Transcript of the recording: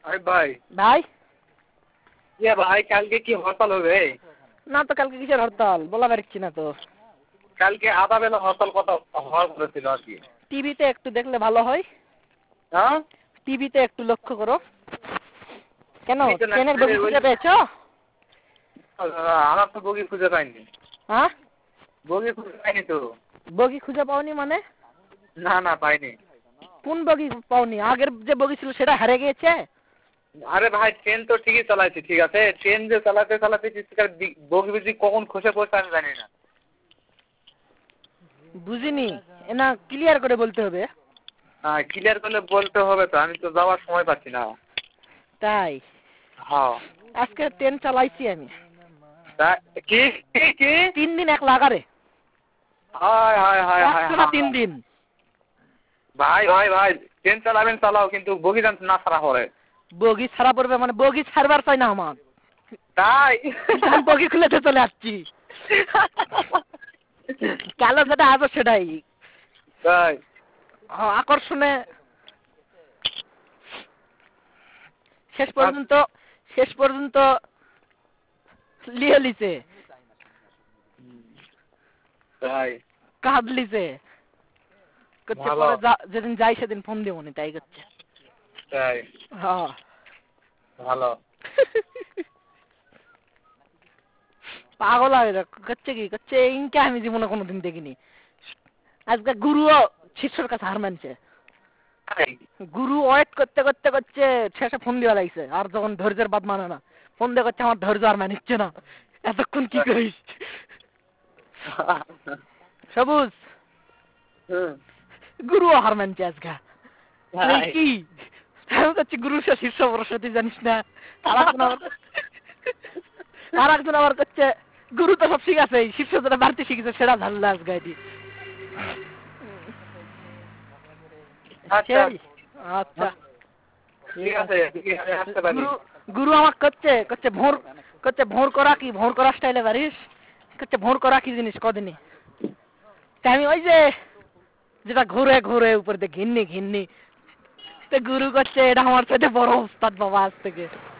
আরে ভাই ভাই ভাই কালকে কি হরতাল হবে? না তো কালকে কিসের হরতাল বলা পারছি না তো। কালকে আধা বেলা হরতাল কথা হওয়ার কথা ছিল আর কি। টিভিতে একটু দেখলে ভালো হয়। হ্যাঁ টিভিতে একটু লক্ষ্য করো। কেন টিভিতে না, ট্রেনের বগি খুঁজে পেয়েছো? আমার তো বগি খুঁজে পাইনি। হ্যাঁ বগি খুঁজে পাইনি তো। বগি খুঁজে পাওনি মানে? না পাইনি। কোন বগি পাওনি? আগের যে বগি ছিল সেটা হারে গিয়েছে? আরে ভাই ট্রেন তো ঠিকই চালাইছি, ঠিক আছে, ট্রেন যে চালাতে চালাতে বগি বুঝি কখন খসে পড়ছে আমি জানি না। বুঝিনি, না ক্লিয়ার করে বলতে হবে। হ্যাঁ ক্লিয়ার করলে বলতে হবে তো, আমি তো যাওয়ার সময় পাচ্ছি না। তাই হ্যাঁ আজকে ট্রেন চালাইছি আমি। কি কি কি 3 দিন এক লাগারে। হায় হায় হায় হায় 3 দিন। ভাই ভাই ভাই ট্রেন চালাবেন চালাও, কিন্তু বগি যান না ছাড়া করে। বগি ছাড়া পড়বে মানে বগি ছাড়বার চাই না আমার। তাই আমি বগি খুলেতে চলে আসছি। কালো যেটা আজও সেটাই। তাই আকর্ষণে শেষ পর্যন্ত লিয়ে লিছে, তাই কাঁদ লিছে। করছে পরে যেদিন যাই সেদিন ফোন দিব নি, তাই করছে। তাই হ্যাঁ ভালো। পাগল হয়ে করছে কি করছে, ইনকে আমি জীবনে কোনোদিন দেখিনি। আজকে গুরুও শিষ্যর কাছে হার মানছে। গুরু ওয়েট করতে করতে করছে শেষে ফোন দেওয়া লাগছে, আর যখন ধৈর্যের বাদ মানে না ফোন দিয়ে করছে আমার ধৈর্য আর মানিচ্ছে না, এতক্ষণ কি করিস। সবুজ গুরুও হার মানছে আজকে। কি আমি করছি গুরু শিষ্য বরস্বতী জানিস না। আর একজন আবার করছে গুরু তো সব শিখাছে, শিষ্য যেটা বাড়তি শিখেছে সেটা ঝাল্লা আজকে। আচ্ছা আচ্ছা ঠিক আছে, আসতে পারি। গুরু আমাকে করছে ভোর করা কি, ভোর করা স্টাইলে পারিস? করছে ভোর করা কি জিনিস কদিনই। তাই আমি ওই যে যেটা ঘুরে ঘুরে উপর দিয়ে ঘিন্নি তো গুরু করছে এটা আমার সাথে বড় উস্তাদ বাবা আজ থেকে।